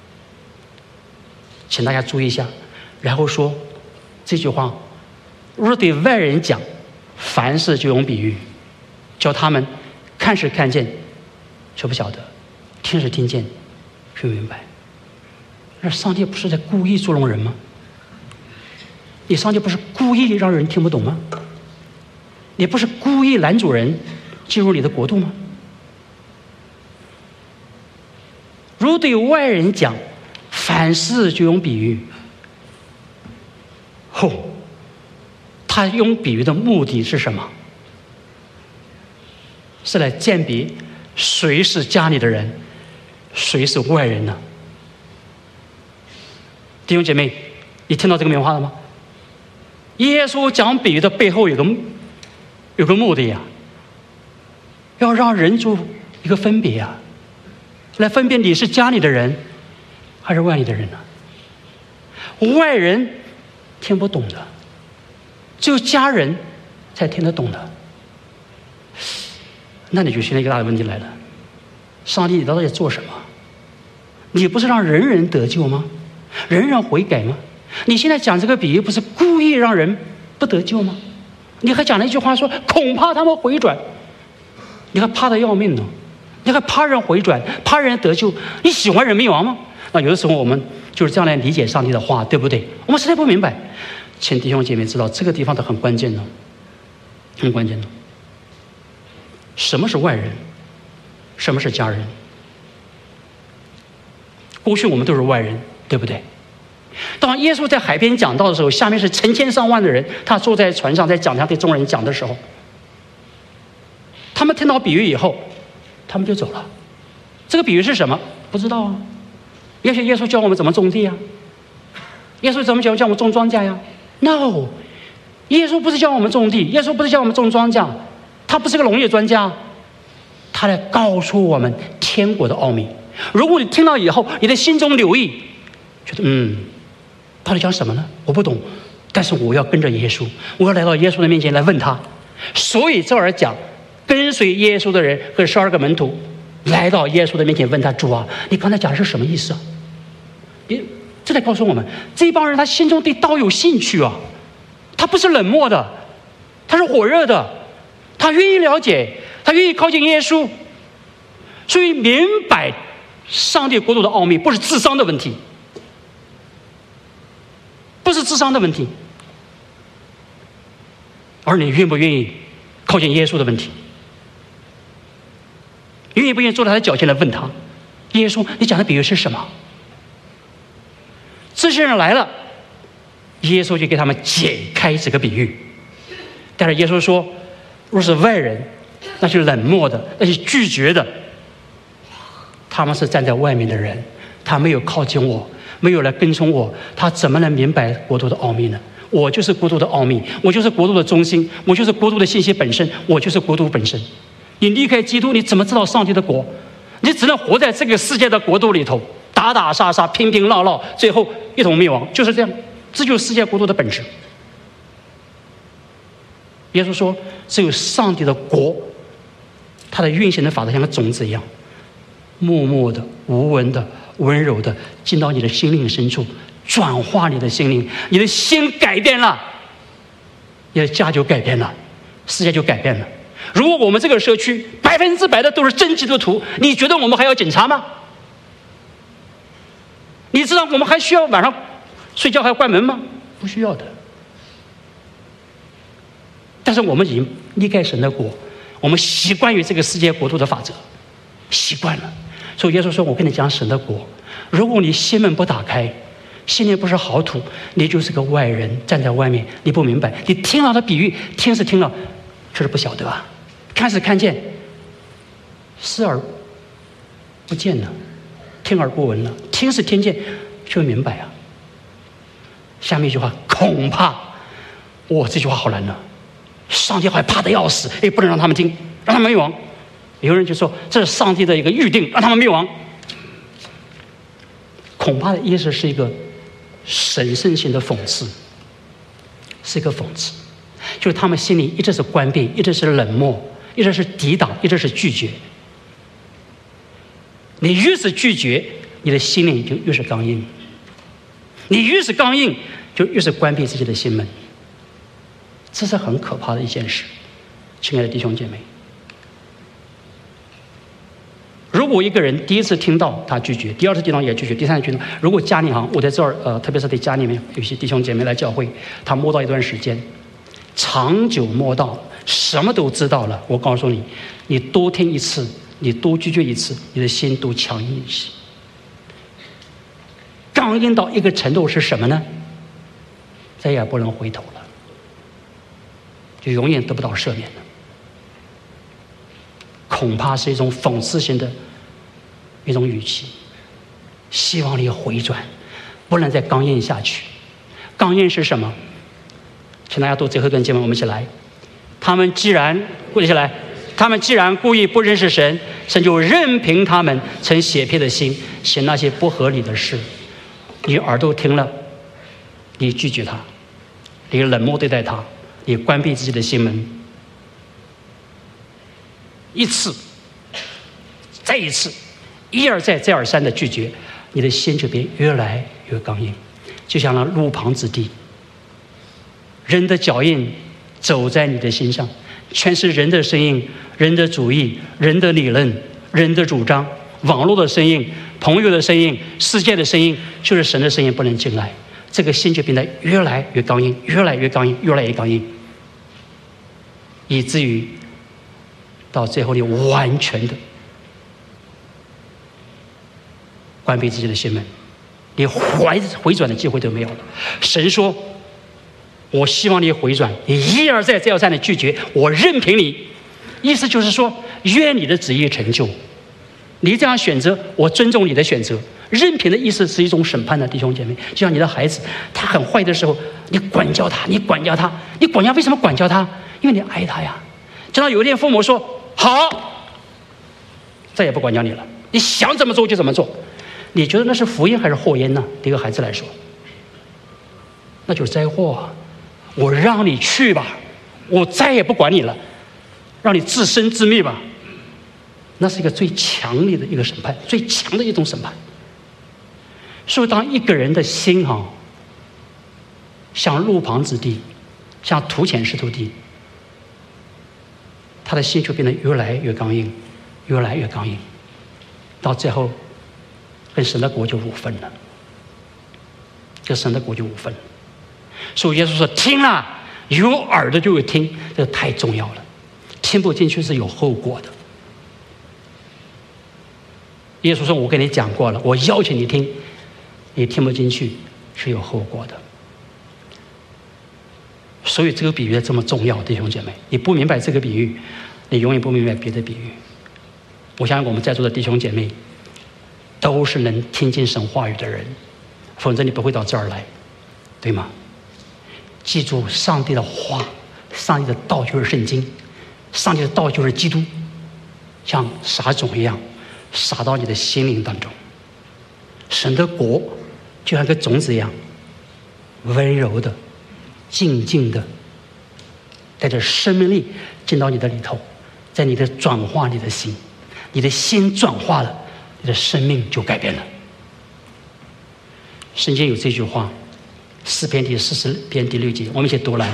请大家注意一下，然后说这句话：若对外人讲，凡事就用比喻，叫他们看是看见，却不晓得；听是听见，却明白。那上帝不是在故意捉弄人吗？你上帝不是故意让人听不懂吗？你不是故意拦阻人进入你的国度吗？如对外人讲，凡事就用比喻。他用比喻的目的是什么？是来鉴别谁是家里的人，谁是外人呢？弟兄姐妹，你听到这个明话了吗？耶稣讲比喻的背后有个目的呀，要让人做一个分别呀，来分辨你是家里的人还是外里的人呢？外人听不懂的，只有家人才听得懂的。那你就现在一个大的问题来了：上帝，你到底在做什么？你不是让人人得救吗？人人悔改吗？你现在讲这个比喻，不是故意让人不得救吗？你还讲了一句话说，恐怕他们回转，你还怕得要命呢？你还怕人回转，怕人得救？你喜欢人灭亡吗？那有的时候我们就是这样来理解上帝的话，对不对？我们实在不明白。请弟兄姐妹知道，这个地方的很关键的，很关键的。什么是外人？什么是家人？过去我们都是外人，对不对？当耶稣在海边讲道的时候，下面是成千上万的人，他坐在船上在讲台对众人讲的时候，他们听到比喻以后，他们就走了。这个比喻是什么？不知道啊。也许耶稣教我们怎么种地啊，耶稣怎么教我们种庄稼呀 ？No， 耶稣不是教我们种地，耶稣不是教我们种庄稼，他不是个农业专家，他来告诉我们天国的奥秘。如果你听到以后，你的心中留意，觉得到底讲什么呢？我不懂，但是我要跟着耶稣，我要来到耶稣的面前来问他。所以这儿讲，跟随耶稣的人和12个门徒来到耶稣的面前问他：主啊，你刚才讲的是什么意思啊？这在告诉我们，这帮人他心中对道有兴趣啊，他不是冷漠的，他是火热的，他愿意了解，他愿意靠近耶稣。所以明白上帝国度的奥秘不是智商的问题，不是智商的问题，而你愿不愿意靠近耶稣的问题。愿不愿意坐在他的脚前来问他：耶稣，你讲的比喻是什么？这些人来了，耶稣就给他们解开这个比喻。但是耶稣说，若是外人，那是冷漠的，那是拒绝的，他们是站在外面的人，他没有靠近我，没有来跟从我，他怎么能明白国度的奥秘呢？我就是国度的奥秘，我就是国度的中心，我就是国度的信息本身，我就是国度本身。你离开基督，你怎么知道上帝的国？你只能活在这个世界的国度里头，打打杀杀，拼拼闹闹，最后一同灭亡，就是这样。这就是世界国度的本质。耶稣说，只有上帝的国，它的运行的法则像个种子一样，默默的、无闻的、温柔的进到你的心灵深处，转化你的心灵，你的心改变了，你的家就改变了，世界就改变了。如果我们这个社区100%的都是真基督徒，你觉得我们还要警察吗？你知道我们还需要晚上睡觉还要关门吗？不需要的。但是我们已经离开神的国，我们习惯于这个世界国度的法则，习惯了。所以耶稣说，我跟你讲神的国，如果你心门不打开，心里不是好土，你就是个外人，站在外面，你不明白。你听了的比喻，听是听了，却是不晓得啊。看是看见，视而不见了，听而不闻了。听是听见，却会明白啊。下面一句话，恐怕，这句话好难啊！上帝还怕得要死，不能让他们听，让他们灭亡。有人就说这是上帝的一个预定，让他们灭亡。恐怕的意思是一个神圣性的讽刺，是一个讽刺，就是他们心里一直是关闭，一直是冷漠，一直是抵挡，一直是拒绝。你越是拒绝，你的心灵就越是刚硬；你越是刚硬，就越是关闭自己的心门。这是很可怕的一件事，亲爱的弟兄姐妹。如果一个人第一次听到他拒绝，第二次听到也拒绝，第三次拒绝，如果家里我在这儿特别是在家里面有些弟兄姐妹来教会，他摸到一段时间，长久摸到，什么都知道了，我告诉你，你多听一次，你多拒绝一次，你的心都强硬一些。刚硬到一个程度是什么呢？再也不能回头了，就永远得不到赦免了。恐怕是一种讽刺性的一种语气，希望你回转，不能再刚硬下去。刚硬是什么？请大家读最后一段经文，我们一起来。他们既然故意不认识神，神就任凭他们存邪僻的心，行那些不合理的事。你耳朵听了，你拒绝他，你冷漠对待他，你关闭自己的心门。一次，再一次，一而再，再而三的拒绝，你的心就变越来越刚硬，就像那路旁之地。人的脚印走在你的心上，全是人的声音、人的主意、人的理论、人的主张、网络的声音、朋友的声音、世界的声音，就是神的声音不能进来，这个心就变得越来越刚硬，越来越刚硬，越来越刚硬，以至于到最后你完全的关闭自己的心门，你回转的机会都没有了。神说，我希望你回转，你一而再再而三的拒绝，我任凭你。意思就是说，愿你的旨意成就。你这样选择，我尊重你的选择。任凭的意思是一种审判的，弟兄姐妹，就像你的孩子他很坏的时候，你管教他，你管教他，为什么管教他？因为你爱他呀。直到有一天父母说好，再也不管教你了，你想怎么做就怎么做。你觉得那是福音还是祸因呢？对一个孩子来说，那就是灾祸啊！我让你去吧，我再也不管你了，让你自生自灭吧。那是一个最强烈的一个审判，最强的一种审判。所以当一个人的心像路旁之地，像土浅石头地，他的心就变得越来越刚硬，越来越刚硬，到最后跟神的国就无分了，跟神的国就无分了。所以耶稣说，听了，有耳朵就会听，这个太重要了，听不进去是有后果的。耶稣说，我跟你讲过了，我邀请你听，你听不进去是有后果的。所以这个比喻这么重要，弟兄姐妹，你不明白这个比喻，你永远不明白别的比喻。我相信我们在座的弟兄姐妹都是能听进神话语的人，否则你不会到这儿来，对吗？记住上帝的话，上帝的道就是圣经，上帝的道就是基督，像撒种一样撒到你的心灵当中。神的国就像个种子一样，温柔的静静的带着生命力进到你的里头，在你的转化你的心，你的心转化了，你的生命就改变了。圣经有这句话，诗篇第40篇第6节，我们一起读来。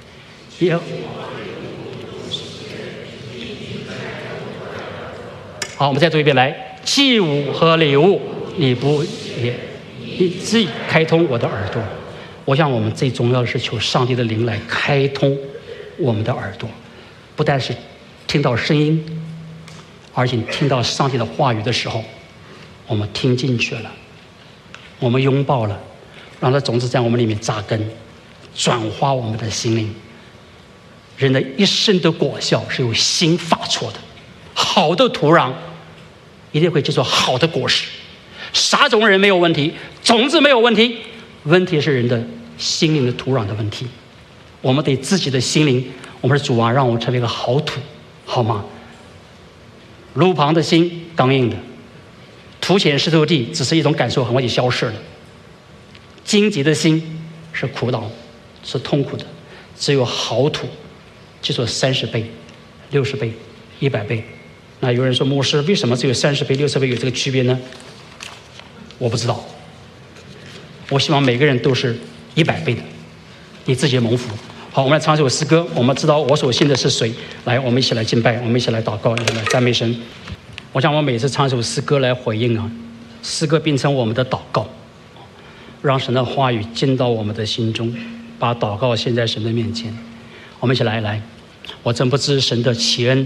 好，我们再读一遍来。祭物和礼物，你自己开通我的耳朵。我想我们最重要的是求上帝的灵来开通我们的耳朵，不但是听到声音，而且听到上帝的话语的时候，我们听进去了，我们拥抱了，让它种子在我们里面扎根，转化我们的心灵。人的一生的果效是由心发出的，好的土壤一定会结出好的果实。撒种人没有问题，种子没有问题，问题是人的心灵的土壤的问题。我们对自己的心灵，我们是主啊，让我们成为一个好土，好吗？路旁的心刚硬的，土浅石头地只是一种感受，很快就消失了。荆棘的心是苦恼，是痛苦的。只有好土，结出30倍、60倍、100倍。那有人说，牧师，为什么只有30倍、60倍有这个区别呢？我不知道。我希望每个人都是100倍的，你自己蒙福。好，我们来唱这首诗歌。我们知道我所信的是谁。来，我们一起来敬拜，我们一起来祷告，一起来赞美神。我想我每次唱一首诗歌来回应啊，诗歌变成我们的祷告，让神的话语进到我们的心中，把祷告献在神的面前。我们一起来，我真不知神的奇恩。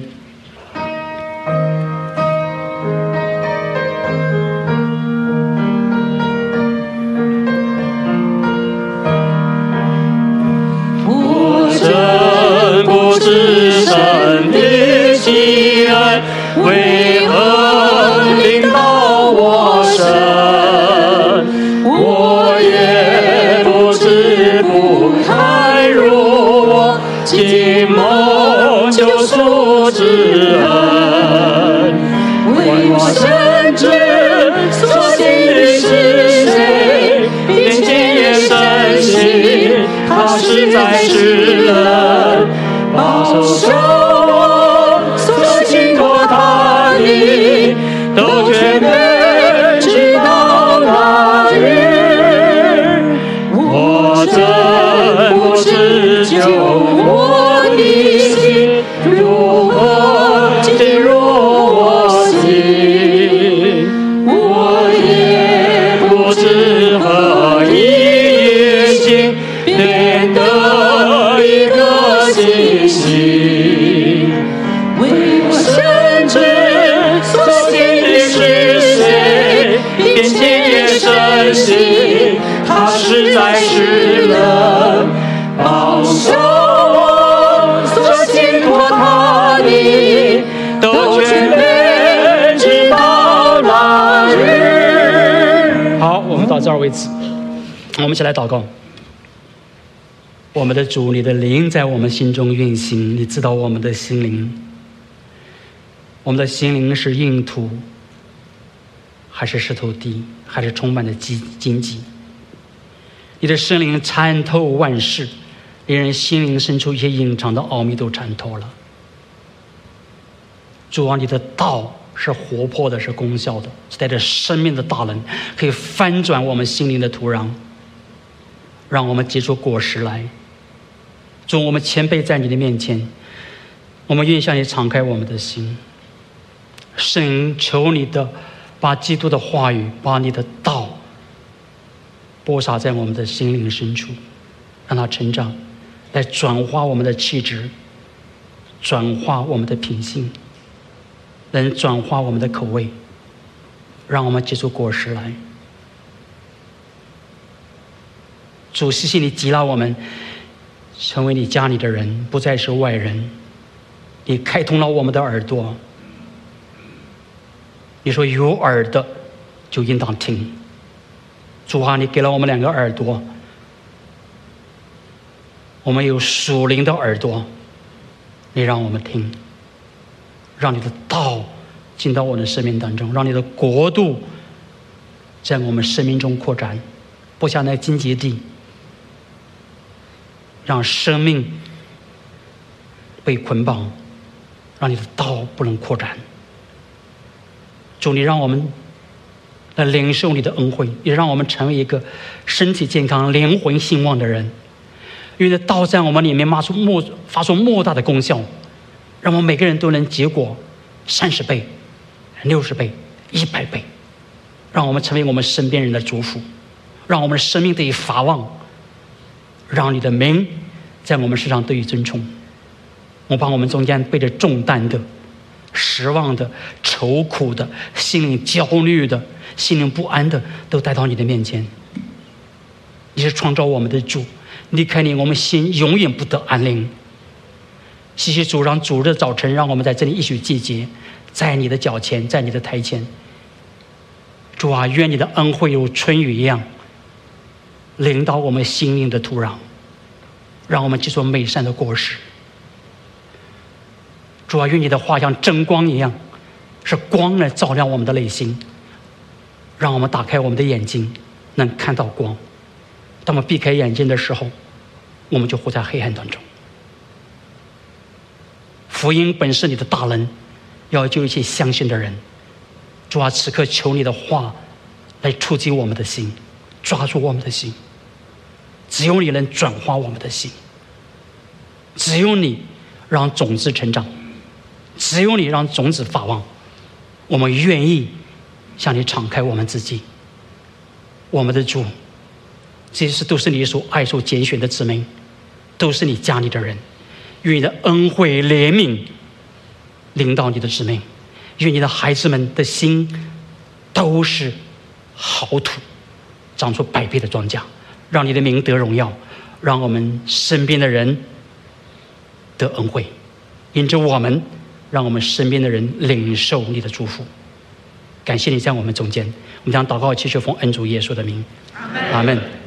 为何领导我身？我也不知不堪入我今梦救赎之恩。为我深知所信的是谁，并且也深信他实在是人，保守都却没知道那日，我真不知救我的心如何进入我心，我也不知何以心变得一个信心，为我深知并且也深信他实在是人，保守我所信托他的，都却没知道那日。 好，我们到这儿为止。我们一起来祷告。我们的主，你的灵在我们心中运行，你知道我们的心灵。我们的心灵是硬土，还是石头地，还是充满了荆棘？你的圣灵参透万事，连人心灵深处一些隐藏的奥秘都参透了。主啊，你的道是活泼的，是功效的，是带着生命的大能，可以翻转我们心灵的土壤，让我们结出果实来。主，我们谦卑在你的面前，我们愿意向你敞开我们的心。圣灵，求你的把基督的话语，把你的道播撒在我们的心灵深处，让它成长，来转化我们的气质，转化我们的品性，能转化我们的口味，让我们结出果实来。主，谢谢你接纳我们成为你家里的人，不再是外人。你开通了我们的耳朵，你说有耳的就应当听。主啊，你给了我们2个耳朵，我们有属灵的耳朵，你让我们听，让你的道进到我的生命当中，让你的国度在我们生命中扩展，不像那荆棘地，让生命被捆绑，让你的道不能扩展。主，你让我们来领受你的恩惠，也让我们成为一个身体健康、灵魂兴旺的人。因为这道在我们里面发出莫大的功效，让我们每个人都能结果30倍、60倍、100倍，让我们成为我们身边人的祝福，让我们的生命得以发旺，让你的名在我们身上得以尊崇。我把我们中间背着重担的、失望的、愁苦的、心灵焦虑的、心灵不安的，都带到你的面前。你是创造我们的主，离开你，我们心永远不得安宁。谢谢主，让主日早晨，让我们在这里一起季节， 在你的脚前，在你的台前。主啊，愿你的恩惠如春雨一样淋到我们心灵的土壤，让我们结出美善的果实。主啊，愿你的话像真光一样，是光来照亮我们的内心，让我们打开我们的眼睛，能看到光。当我们闭开眼睛的时候，我们就活在黑暗当中。福音本是你的大能，要救一切相信的人。主啊，此刻求你的话来触及我们的心，抓住我们的心。只有你能转化我们的心，只有你让种子成长，只有你让种子发旺。我们愿意向你敞开我们自己。我们的主，这些都是你所爱所拣选的子民，都是你家里的人。愿你的恩惠怜悯临到你的子民，愿你的孩子们的心都是好土，长出百倍的庄稼，让你的名得荣耀，让我们身边的人得恩惠，因着我们，让我们身边的人领受你的祝福。感谢你在我们中间，我们将祷告祈求奉恩主耶稣的名，阿们。